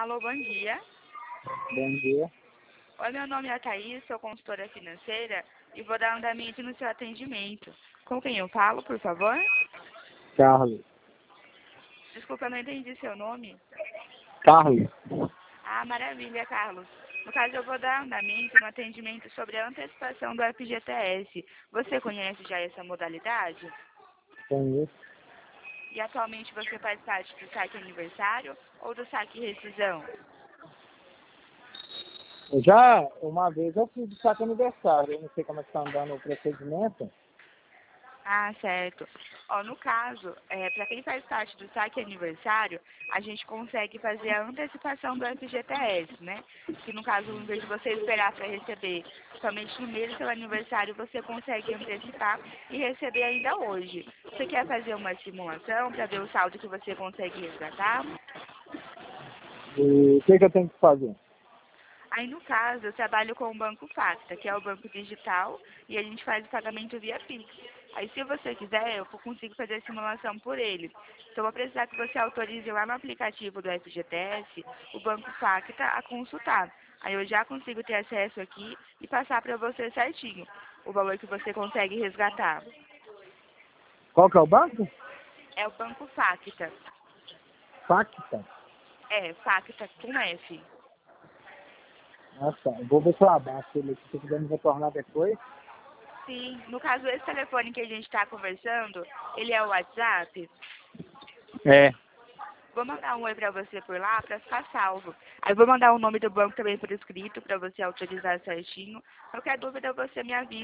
Alô, bom dia. Bom dia. Oi, meu nome é Thaís, sou consultora financeira e vou dar andamento no seu atendimento. Com quem eu falo, por favor? Carlos. Desculpa, eu não entendi seu nome. Carlos. Ah, maravilha, Carlos. No caso, eu vou dar andamento no atendimento sobre a antecipação do FGTS. Você conhece já essa modalidade? Conheço. E atualmente você faz parte do saque aniversário ou do saque rescisão? Uma vez eu fiz o saque aniversário, eu não sei como é que está andando o procedimento. Ah, certo. Ó, no caso, para quem faz parte do saque aniversário, a gente consegue fazer a antecipação do FGTS, né? Que no caso, em vez de você esperar para receber somente no mês do seu aniversário, você consegue antecipar e receber ainda hoje. Você quer fazer uma simulação para ver o saldo que você consegue resgatar? E o que eu tenho que fazer? Aí, no caso, eu trabalho com o Banco Facta, que é o banco digital, e a gente faz o pagamento via Pix. Aí, se você quiser, eu consigo fazer a simulação por ele. Então, eu vou precisar que você autorize lá no aplicativo do FGTS o Banco Facta a consultar. Aí, eu já consigo ter acesso aqui e passar para você certinho o valor que você consegue resgatar. Qual que é o banco? É o Banco Facta. Facta. É, Facta com F. Ah, tá. Eu vou ver se eu abaixo ele aqui, se quiser me retornar depois. Sim, no caso, esse telefone que a gente está conversando, ele é o WhatsApp. É. Vou mandar um oi pra você por lá pra ficar salvo. Aí eu vou mandar o nome do banco também por escrito pra você autorizar certinho. Qualquer dúvida você me avisa.